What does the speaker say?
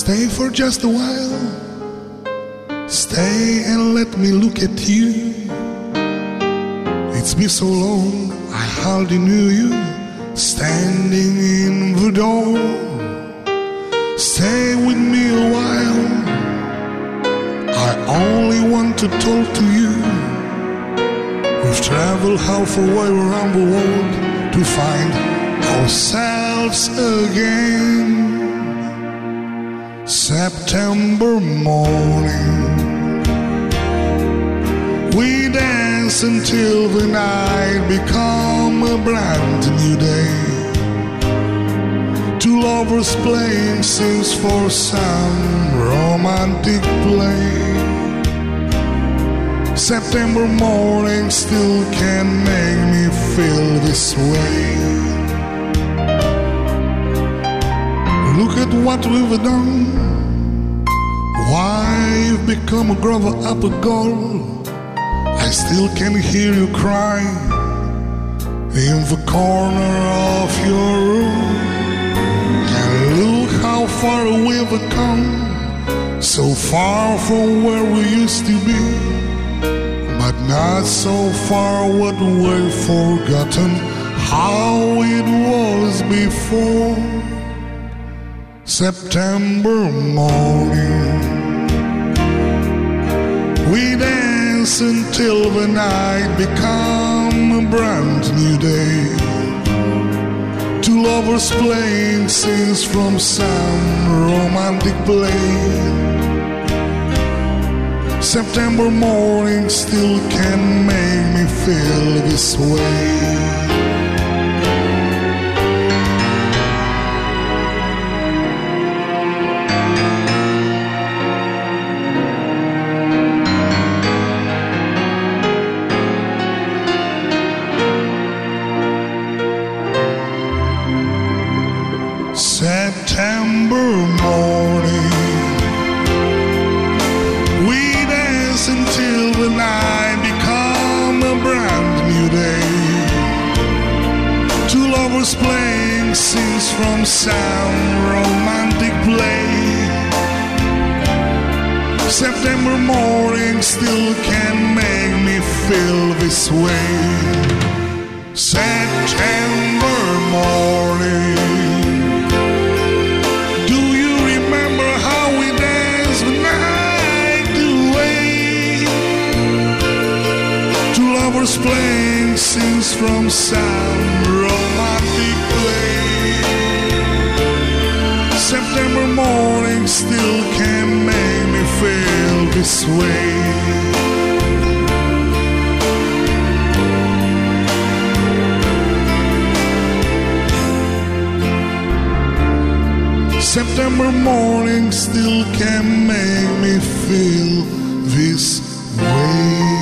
Stay for just a while. Stay and let me look at you. It's been so long, I hardly knew you. Standing in the door. Stay with me a while. I only want to talk to you. We've traveled halfway around the world to find ourselves again. September morning, we dance until the night become a brand new day. Two lovers playing scenes for some romantic play. September morning still can make me feel this way. Look at what we've done. Why you've become a grown-up girl. I still can hear you cry in the corner of your room. And look how far we've come, so far from where we used to be, but not so far what we've forgotten how it was before. September morning, we dance until the night become a brand new day. Two lovers playing scenes from some romantic play. September morning still can make me feel this way. September morning, we dance until the night become a brand new day. Two lovers playing scenes from some romantic play. September morning still can make me feel this way. September morning, playing scenes from some romantic play. September morning still can make me feel this way. September morning still can make me feel this way.